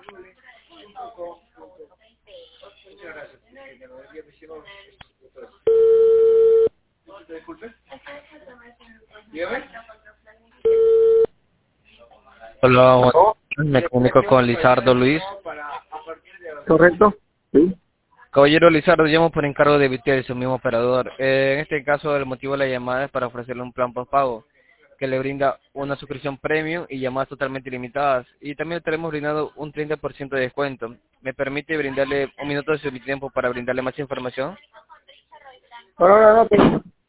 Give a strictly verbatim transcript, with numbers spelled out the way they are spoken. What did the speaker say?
Disculpe. Dígame. Hola, buenas ¿Oh? tardes, me comunico con Lizardo Luis. Correcto, sí. Caballero Lizardo, llamo por encargo de Vitiel, su mismo operador. Eh, en este caso, el motivo de la llamada es para ofrecerle un plan postpago que le brinda una suscripción premium y llamadas totalmente ilimitadas. Y también le estaremos brindando un treinta por ciento de descuento. ¿Me permite brindarle un minuto de su tiempo para brindarle más información? No, no, no, no, pero